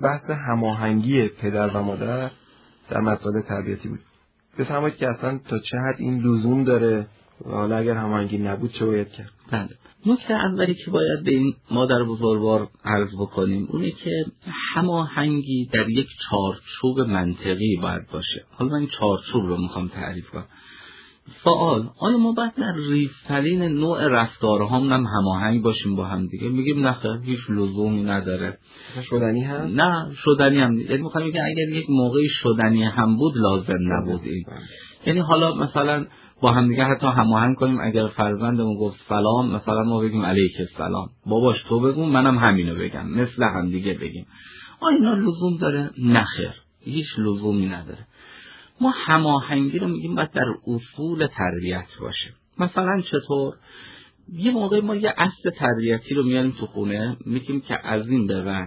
بحث هماهنگی پدر و مادر در مسائل تربیتی بود. بفرمایید که اصلا تا چه حد این لزوم داره و حالا اگر هماهنگی نبود چه باید کرد؟ بله. نکته اولی که باید به این مادر بزرگوار عرض بکنیم اونه که هماهنگی در یک چارچوب منطقی باید باشه. حالا من این چارچوب رو میخوام تعریف کنم. سوال: آیا ما باید در ریش‌ترین نوع رفتارهامون هم هماهنگ باشیم با هم دیگه؟ میگیم نه، هیچ لزومی نداره. شدنی هم؟ نه، شدنی هم نیست. یعنی میخوام بگم اگر یک موقعی شدنی هم بود لازم نبود این. یعنی حالا مثلا با هم دیگه حتی هماهنگ کنیم، اگر فرزندمون گفت سلام، مثلا ما بگیم علیک السلام، باباش تو بگو منم همینو بگم، مثل هم دیگه بگیم. آیا اینا لزوم داره؟ نه خیر، هیچ لزومی نداره. ما هماهنگی رو میگیم باید در اصول تربیت باشه. مثلا چطور؟ یه موقع ما یه اصل تربیتی رو میاریم تو خونه، میگیم که از این به بعد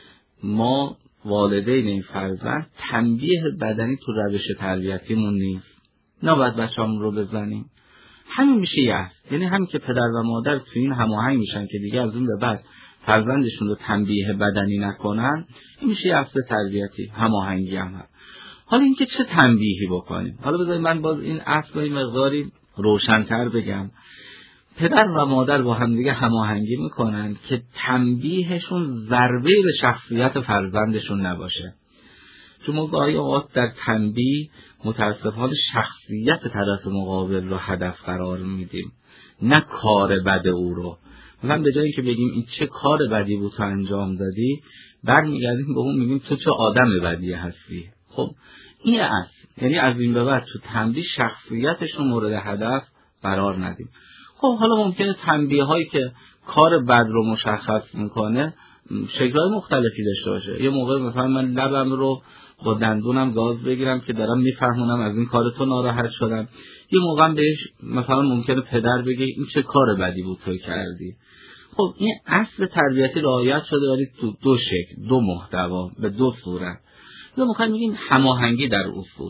ما والدین این فرزند تنبیه بدنی تو روش تربیتیمون نیست، نباید بچه‌مون رو بزنیم. همین میشه یه اصل. یعنی همین که پدر و مادر تو این هماهنگ میشن که دیگه از این به بعد فرزندشون رو تنبیه بدنی نکنن، این میشه یه اصل تربیتی. هماهنگی هم هست. حالا اینکه چه تنبیهی بکنیم، حالا بذارید من باز این اصل رو مقداری روشن‌تر بگم. پدر و مادر با هم دیگه هماهنگی میکنن که تنبیهشون ضربه به شخصیت فرزندشون نباشه. چون ما گاهی اوقات در تنبیه متاسفانه شخصیت طرف مقابل رو هدف قرار میدیم، نه کار بد او رو. مثلا به جایی که بگیم این چه کار بدی بود تو انجام دادی، برمیگردیم به اون میگیم تو چه آدم بدی هستی. خب این اصل، یعنی از این به بعد تو تنبیه شخصیتش رو مورد هدف قرار ندیم. خب حالا ممکنه تنبیه هایی که کار بد رو مشخص میکنه شکل‌های مختلفی داشته باشه. یه موقع مثلا من لبم رو با دندونم گاز بگیرم که دارم میفهمونم از این کار تو ناراحت شدم. یه موقع بهش مثلا ممکنه پدر بگه این چه کار بدی بود تو کردی. خب این اصل تربیتی رعایت شده، ولی تو دو شکل، دو محتوا، به دو صورت. یا میخوایم بگیم هماهنگی در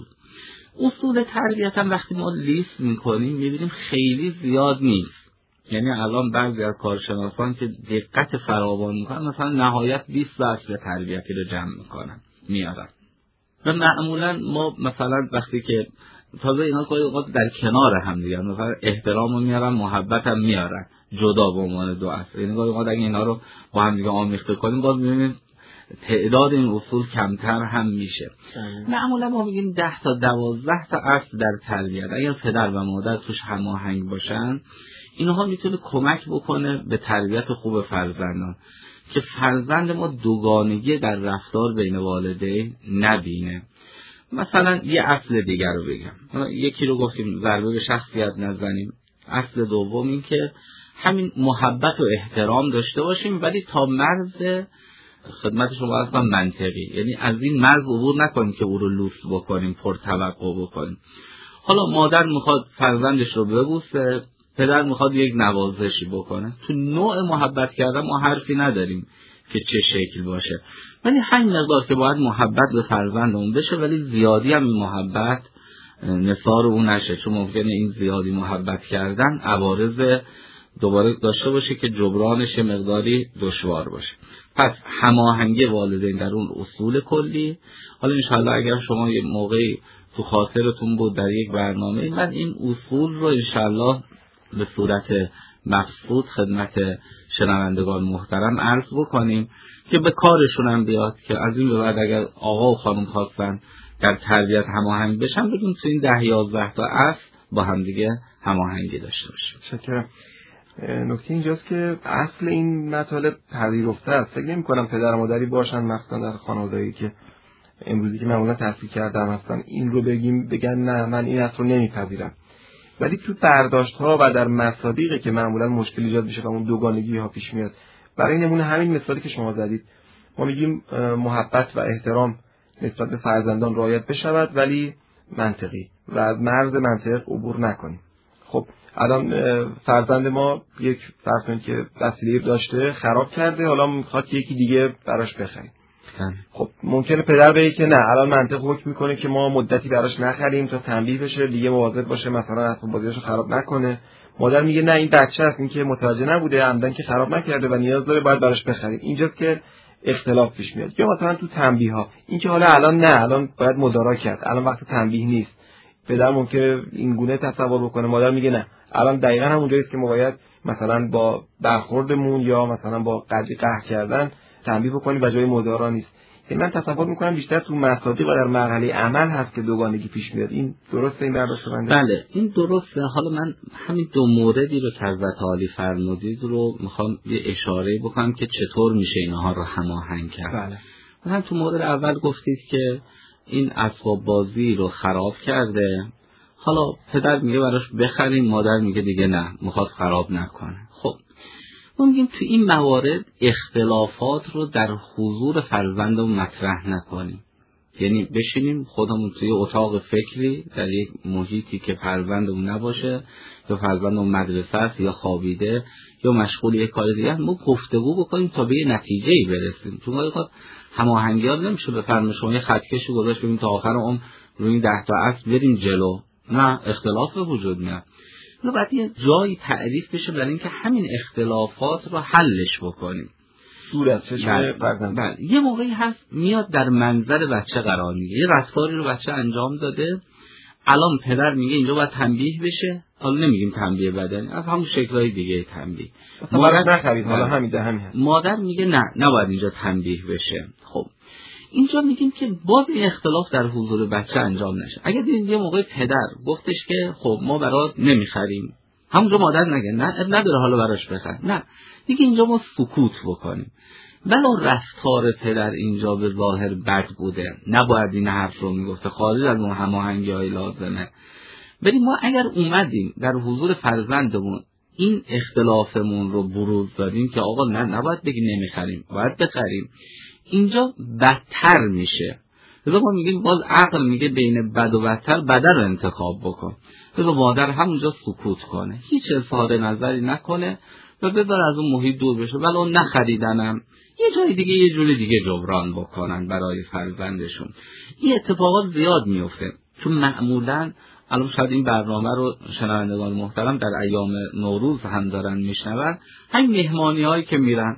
اصول تربیت هم وقتی ما لیست میکنیم میبینیم خیلی زیاد نیست. یعنی الان بعضی از کارشناسان که دقت فراوان میکنن مثلا نهایت 20 اصل تربیتی رو جمع میکنن میارن. و معمولا ما مثلا وقتی که تازه اینا گاهی اوقات در کنار هم دیگه، مثلا احترام رو میارن، محبت هم میارن جدا به عنوان دو اصل. یعنی گاهی اوقات اگه اینا رو با هم دیگه آمیخته کنیم باز میبینیم تعداد این اصول کمتر هم میشه. معمولا ما میگیم 10 تا 12 تا اصل در تربیت اگر پدر و مادر توش هماهنگ باشن، اینها میتونه کمک بکنه به تربیت خوب فرزندان، که فرزند ما دوگانگی در رفتار بین والدین نبینه. مثلا یه اصل دیگر رو بگم، یکی رو گفتیم ضربه به شخصیت نزنیم. اصل دوم این که همین محبت و احترام داشته باشیم، ولی تا مرز خدمت شما اصلا منطقی، یعنی از این مرز عبور نکنیم که او رو لوس بکنیم، پرتوقع بکنیم. حالا مادر میخواد فرزندش رو ببوسه، پدر میخواد یک نوازشی بکنه، تو نوع محبت کردن ما حرفی نداریم که چه شکل باشه، ولی همین مقدار که باید محبت به فرزندمون بشه، ولی زیادی هم این محبت نثار اون نشه، چون ممکنه این زیادی محبت کردن عوارض دوباره داشته باشه که جبرانش مقداری دشوار باشه. پس هماهنگی والدین در اون اصول کلی. حالا انشاءالله اگر شما یه موقعی تو خاطرتون بود در یک برنامه، من این اصول رو انشاءالله به صورت مبسوط خدمت شنوندگان محترم عرض بکنیم که به کارشون هم بیاد، که از این به بعد اگر آقا و خانم خواستن در تربیت هماهنگ بشن، بگیم تو این 10-11 تا اصل با هم دیگه هماهنگی داشته باشیم. شکرم. نکته اینجاست که اصل این مطالب پذیرفته است. فکر نمی‌کنم پدر و مادری باشن مثلا در خانواده‌ای که امروزی که معمولا تحصیل کردم هستن این رو بگن نه من این اصل رو نمیپذیرم، ولی تو برداشت‌ها و در مصادیقی که معمولا مشکل ایجاد میشه و اون دوگانگی ها پیش میاد. برای نمونه همین مثالی که شما زدید، ما میگیم محبت و احترام نسبت به فرزندان رعایت بشود ولی منطقی و از مرز منطق عبور نکنیم. خب الان فرزند ما یک فرض که وسیله داشته خراب کرده، حالا میخواد یکی دیگه براش بخریم. خب ممکنه پدر بگه که نه، الان منطق حکم میکنه که ما مدتی براش نخریم تا تنبیه بشه، دیگه مواظب باشه مثلا اسباب بازیاشو خراب نکنه. مادر میگه نه این بچه است، این که متوجه نبوده، عمدن که خراب نکرده و نیاز داره باید براش بخریم. اینجاست که اختلاف پیش میاد. یا مثلا تو تنبیه ها، این که حالا الان باید مدارا کرد، الان وقت تنبیه نیست. پدر ممکنه این گونه تصور بکنه، مادر میگه نه، الان دقیقاً همون جاییست که ما باید مثلا با برخوردمون یا مثلا با قهر کردن تنبیه بکنیم و جای مدارا نیست. یعنی من تصور میکنم بیشتر تو مصادیق و در مرحله عمل هست که دوگانگی پیش میاد. این درسته این برداشت بنده؟ بله این درسته. حالا من همین دو موردی رو که حضرت عالی فرمودید رو میخوام یه اشاره بکنم که چطور میشه اینها رو هماهنگ کرد. بله. مثلا تو مورد اول گفتید که این اسباب بازی رو خراب کرده، حالا پدر میگه براش بخرین، مادر میگه دیگه نه میخواد خراب نکنه. خب ما میگیم تو این موارد اختلافات رو در حضور فرزندمون مطرح نکنیم. یعنی بشینیم خودمون توی اتاق فکری در یک محیطی که فرزندمون نباشه، یا فرزندمون مدرسه است یا خوابیده یا مشغول یک کار دیگه، ما گفتگو بکنیم تا به نتیجه‌ای برسیم. چون ما هماهنگی ها نمیشه بفرمایید شما یه خطکشی گذاشت ببین تا آخر عمر روی این 10 تا اصل بریم جلو. نه، اختلاف به وجود میاد. بعد یه جایی تعریف بشه برای اینکه همین اختلافات رو حلش بکنیم. بله. یه موقعی هست میاد در منظر بچه قرار میگیره، یه رفتاری رو بچه انجام داده، الان پدر میگه اینجا باید تنبیه بشه. حالا نمیگیم تنبیه بدنی، از همون شکل‌های دیگه تنبیه. مادر نخرید، حالا همین هست. مادر میگه نه نباید اینجا تنبیه بشه. خب اینجا میگیم که باز این اختلاف در حضور بچه انجام نشه. اگر دیدین یه موقع پدر گفتش که خب ما برات نمیخریم، همونجا مادر نگه نه نداره حالا براش بخر، نه دیگه اینجا ما سکوت بکنیم. ولو رفتار پدر اینجا به ظاهر بد بوده، نباید این حرف رو میگفته، خارج از اون هماهنگی‌های لازمه، ولی ما اگر اومدیم در حضور فرزندمون این اختلافمون رو بروز دادیم که آقا نه نباید بگی نمیخریم، باید بخریم، اینجا بدتر میشه. لذا ما میگیم باز عقل میگه بین بد و بدتر بدتر رو انتخاب بکن. لذا مادر همونجا سکوت کنه، هیچ اظهار نظری نکنه و بذار از اون محیط دور بشه. ولو نخریدنم یه جای دیگه یه جوری دیگه جبران بکنن برای فرزندشون. این اتفاقات زیاد میفته، چون معمولاً الان شاید این برنامه رو شنوندگان محترم در ایام نوروز هم دارن میشنون، همین مهمانی‌هایی که میره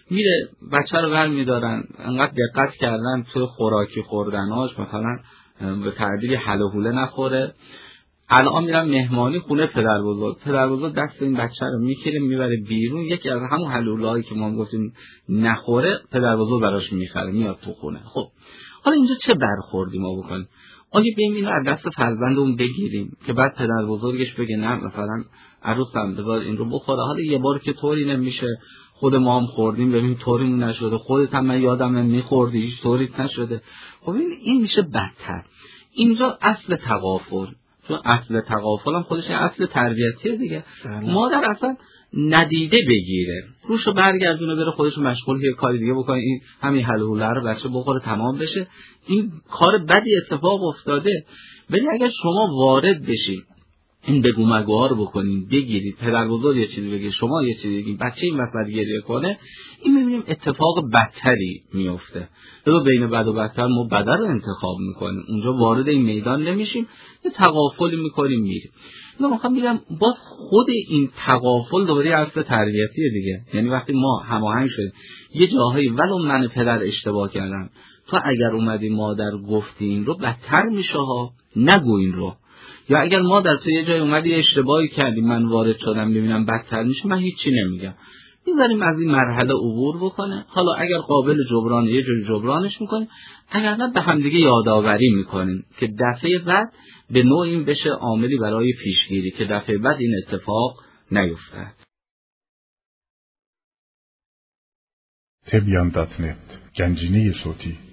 بچه رو برمی‌دارن، انقدر دقت کردن تو خوراکی خوردناش، مثلا به تعبیر حله حوله نخوره. الان میرن مهمانی خونه پدر بزرگ دست این بچه رو میگیره میبره بیرون، یکی از همون حله حوله‌هایی که ما گفتیم نخوره پدر بزرگ براش میخره میاد تو خونه. خب حالا اینجا چه برخوردی ما بکنیم؟ آیا بیایم اینو از دست فرزندمون بگیریم که بعد پدر بزرگش بگه نه مثلا عروسم بذار این رو بخوره، حالا یه بار که طوری نمیشه، خود ما هم خوردیم ببین طوری نشده، خودت هم من یادمه میخوردی هیچ طوری نشده. خب این میشه بدتر. اینجا اصل تغافل، چون اصل تغافل هم خودش اصل تربیتیه دیگه. مادر اصلا ندیده بگیره، روشو برگردونه بره خودشو مشغول یه کاری دیگه بکنه، این همین حله حوله رو بچه بخوره تمام بشه. این کار بدی اتفاق افتاده. ولی اگر شما وارد بشید این بگو مگوها رو بکنین، بگیرید، پدر بزرگ یه چیزی بگه شما یه چیزی بگید، بچه این وقت گریه کنه، این میبینیم اتفاق بدتری میفته. لذا بین بد و بدتر ما بدتر رو انتخاب میکنیم، اونجا وارد این میدان نمیشیم، یه تغافلی میکنیم میریم. من میخوام بگم باز خود این تغافل دوباره اصل تربیتیه دیگه. یعنی وقتی ما هماهنگ شدیم یه جاهایی ولو من پدر اشتباه کردم، تو اگر اومدی مادر گفتی این رو بدتر میشه ها، نگو این رو. یا اگر مادر تو یه جای اومدی اشتباهی کردی من وارد شدم ببینم بدتر میشه، من هیچی نمیگم، میذاریم از این مرحله عبور بکنه. حالا اگر قابل جبران یه جوری جبرانش میکنیم، اگر نه به هم دیگه یادآوری میکنیم که دفعه بعد به نوع این بشه عاملی برای پیشگیری که دفعه بعد این اتفاق نیفتد. تبیان.net گنجینه صوتی